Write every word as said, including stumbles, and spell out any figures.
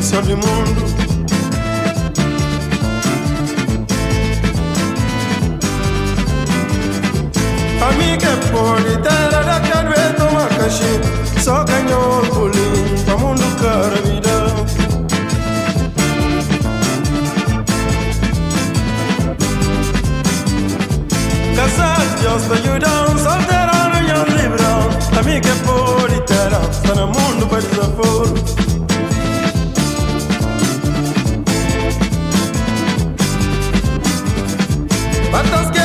senhor do mundo. Amiga pode ter a carveta uma caixinha, só ganhou o bolinho para mundo cara vida. Casado, Deus te ajudam, solteirão e um livrão. Amiga pode ter, está no mundo para desaforo. Batas que